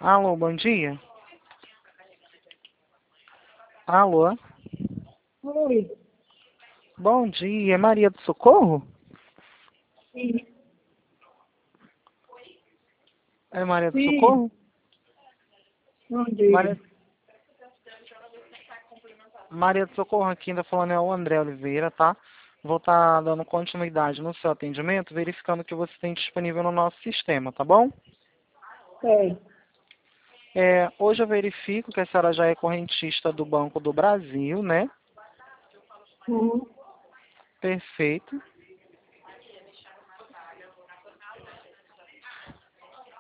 Alô, bom dia. Alô, Oi, bom dia. É Maria do Socorro? sim, É Maria do sim, Socorro? bom dia. Maria, Maria do Socorro, aqui ainda falando é o André Oliveira, tá? Vou estar dando continuidade no seu atendimento, verificando o que você tem disponível no nosso sistema, tá bom? É, Hoje eu verifico que a senhora já é correntista do Banco do Brasil, né? uhum, Perfeito.